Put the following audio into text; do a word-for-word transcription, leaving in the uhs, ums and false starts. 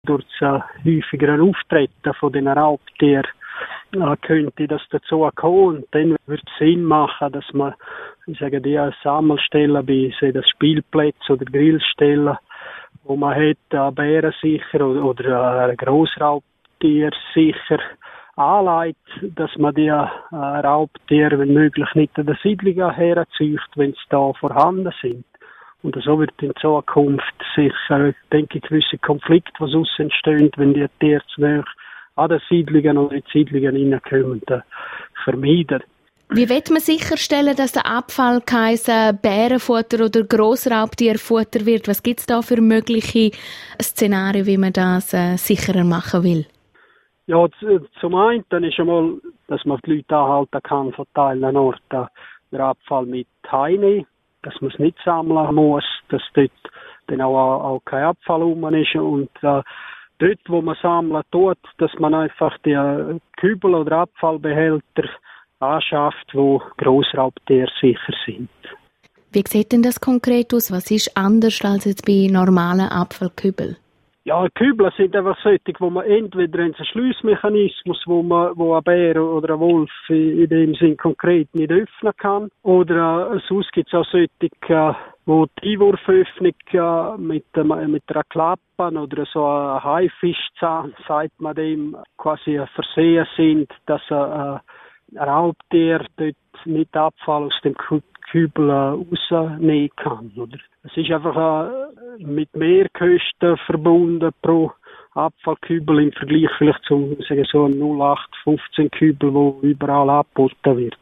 Durch das äh, häufigere Auftreten von den Raubtieren äh, könnte das dazu kommen. Und dann würde es Sinn machen, dass man, ich sage, die Sammelstellen bei den Spielplätzen oder Grillstellen, wo man hat, äh, Bären sicher oder, oder äh, Grossraubtier sicher anlegt, dass man die äh, Raubtiere, wenn möglich, nicht an der Siedlung herzieht, wenn sie da vorhanden sind. Und so wird in Zukunft sicher, denke ich, gewisse Konflikte, die daraus entstehen, wenn die Tiere zu nahe an den Siedlungen oder in die Siedlungen hineinkommen, vermeiden. Wie wird man sicherstellen, dass der Abfall kein Bärenfutter oder Grossraubtierfutter wird? Was gibt es da für mögliche Szenarien, wie man das äh, sicherer machen will? Ja, zum einen ist einmal, dass man die Leute anhalten kann, von Teilen Orten den Abfall mit heimnehmen, dass man es nicht sammeln muss, dass dort dann auch, auch kein Abfall rum ist. Und äh, dort, wo man sammeln tut, dass man einfach die äh, Kübel oder Abfallbehälter anschafft, wo Grossraubtiere sicher sind. Wie sieht denn das konkret aus? Was ist anders als jetzt bei normalen Abfallkübeln? Ja, Kübel sind einfach solche, wo man entweder einen Schliessmechanismus, wo man, wo ein Bär oder ein Wolf in dem Sinn konkret nicht öffnen kann. Oder äh, sonst gibt es auch solche, äh, wo die Einwurföffnung äh, mit, äh, mit einer Klappe oder so ein Haifischzahn, sagt man dem, quasi versehen sind, dass äh, ein Raubtier dort nicht Abfall aus dem Kübel äh, rausnehmen kann. Oder? Es ist einfach äh, mit Mehrkosten verbunden pro Abfallkübel im Vergleich vielleicht zu sagen, so einem null acht fünfzehn Kübel, wo überall angeboten wird.